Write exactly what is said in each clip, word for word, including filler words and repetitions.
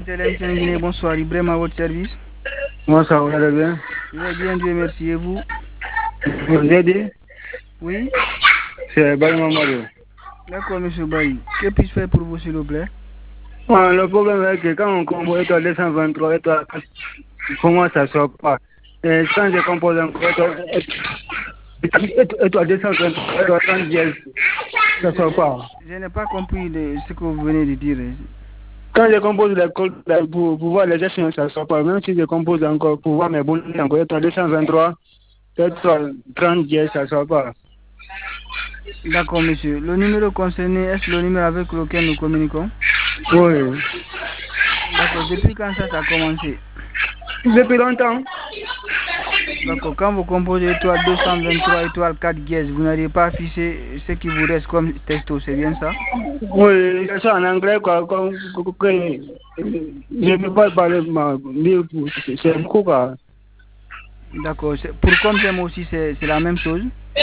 Télém Guinée, bonsoir, Ibrahim à votre service. Bonsoir, vous allez bien? Je vais bien, Dieu merci, et vous? Vous avez dit? Oui? C'est Baye Mamadou. D'accord, monsieur Baye. Que puis-je faire pour vous, s'il vous plaît? Ah, le problème est que quand on compose étoile deux cent vingt-trois, étoile, comment ça sort pas? Et quand je compose encore étoile, étoile deux cent vingt-trois, étoile trente dièse, ça sort pas. Je n'ai pas compris de ce que vous venez de dire. Quand je compose les codes pour, pour voir les gestions, ça sort pas. Même si je compose encore pour voir mes boules, encore étoile deux cent vingt-trois, étoile trente dièse, ça sort pas. D'accord, monsieur. Le numéro concerné, est-ce le numéro avec lequel nous communiquons? Oui. D'accord. Depuis quand ça, ça a commencé? Depuis longtemps. D'accord. Quand vous composez étoile deux cent vingt-trois, étoile quatre dièse, vous n'arrivez pas à afficher ce qui vous reste comme texto, c'est bien ça? Oui, c'est ça en anglais, quoi. Comme, que, je ne peux pas parler, c'est beaucoup, quoi. D'accord. Pour comme j'aime aussi, c'est la même chose?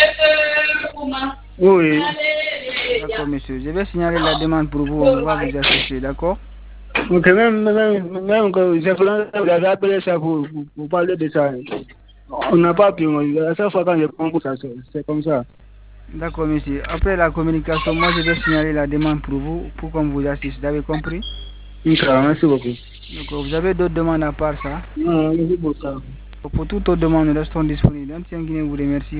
Oui. D'accord, monsieur. Je vais signaler la demande pour vous. On va vous assister, d'accord? Ok, même, même, même que j'ai appelé ça pour, pour, pour parler de ça. On n'a pas pu, à chaque fois quand je prends ça, c'est comme ça. D'accord, monsieur. Après la communication, moi je vais signaler la demande pour vous, pour qu'on vous assiste. Vous avez compris? Merci beaucoup. D'accord. Vous avez d'autres demandes à part ça? Non, merci beaucoup. Pour toute autre demande, nous restons disponibles. Guinée vous remercie.